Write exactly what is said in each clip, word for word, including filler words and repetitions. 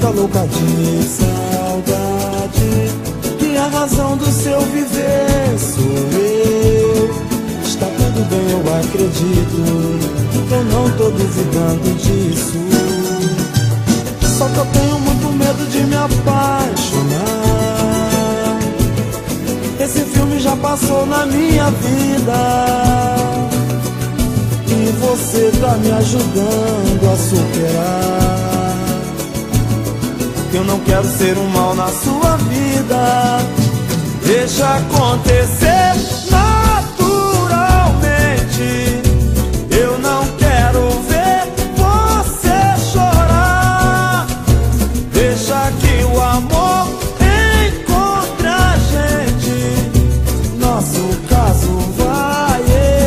fica louca de saudade, que a razão do seu viver sou eu. Está tudo bem, eu acredito, eu não tô duvidando disso. Só que eu tenho muito medo de me apaixonar. Esse filme já passou na minha vida e você tá me ajudando a superar. Eu não quero ser um mal na sua vida. Deixa acontecer naturalmente. Eu não quero ver você chorar. Deixa que o amor encontre a gente. Nosso caso vai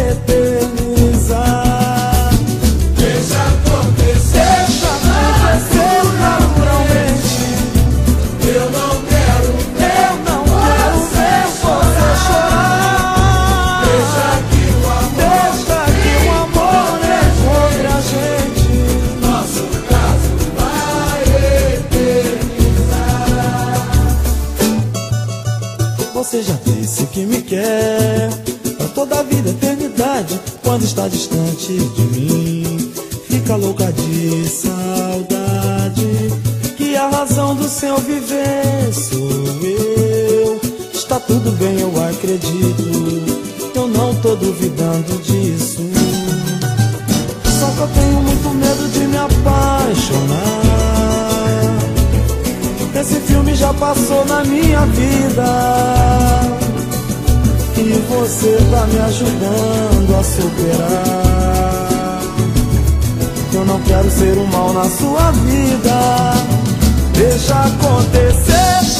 eternizar. Deixa acontecer, Deixa acontecer naturalmente. eu não quero Eu não quero ver você chorar. deixa que o amor, Deixa que o amor encontre a gente. nosso caso vai eternizar. Você já disse que me quer pra toda a vida, eternidade. Quando está distante de mim, fica louca de saudade, que a razão do seu viver sou eu. Está tudo bem, eu acredito, eu não tô duvidando disso. Só que eu tenho muito medo de me apaixonar. Esse filme já passou na minha vida e você tá me ajudando a superar. Eu não quero ser um mal na sua vida. Deixa acontecer